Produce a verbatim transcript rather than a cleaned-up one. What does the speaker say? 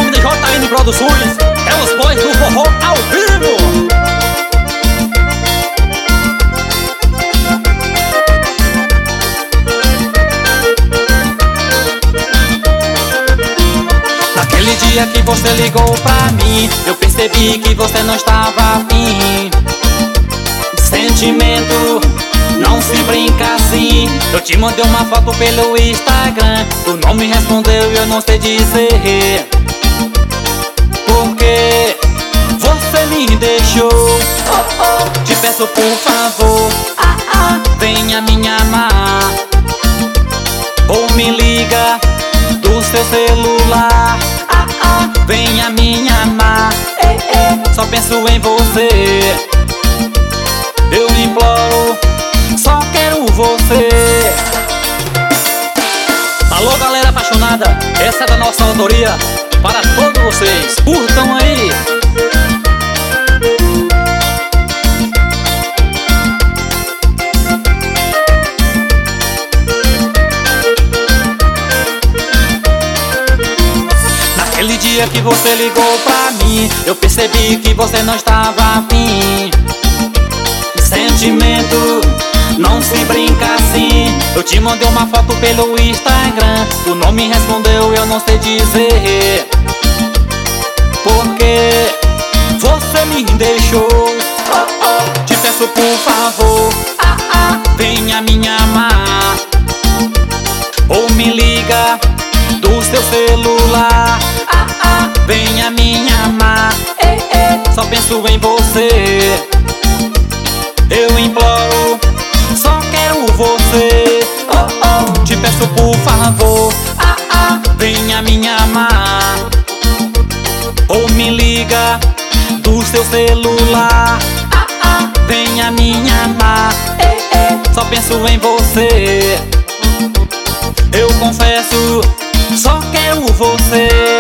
D J N Produções, é os boys do forró ao vivo. Naquele dia que você ligou pra mim, eu percebi que você não estava afim. Sentimento não se brinca assim. Eu te mandei uma foto pelo Instagram, tu não me respondeu e eu não sei dizer porque você me deixou. Oh, oh. Te peço por favor, ah, ah, venha me amar, ou me liga do seu celular. Ah, ah, venha me amar, ei, ei, só penso em você. Eu imploro, só quero você. Alô galera apaixonada, essa é da nossa autoria para todos vocês, curtam aí. Naquele dia que você ligou pra mim, eu percebi que você não estava afim. Sentimento não se brinca assim. Eu te mandei uma foto pelo Instagram, tu não me respondeu, eu não sei dizer porque você me deixou. Oh, oh. Te peço por favor, ah, ah, venha me amar, ou me liga do seu celular. Ah, ah, venha me amar, ei, ei, só penso em você. Eu imploro, só quero você. Oh, oh. Te peço por favor, ah, ah, venha me amar, ou me liga do seu celular. Ah, ah, venha me amar, ei, ei, só penso em você. Eu confesso, só quero você.